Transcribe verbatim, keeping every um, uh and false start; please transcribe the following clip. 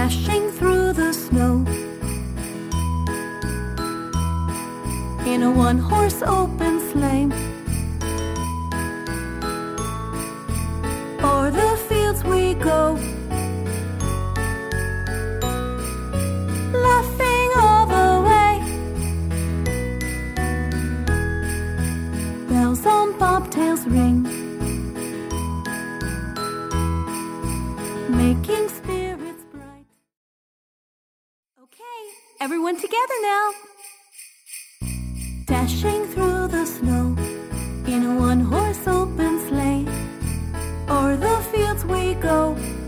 dashing through the snow. In a one-horse open sleigh, o'er the fields we go, laughing all the way. Bells on bobtails ring, making spirits bright. Okay, everyone together now. Dashing through the snow, in a one-horse open sleigh, o'er the fields we go.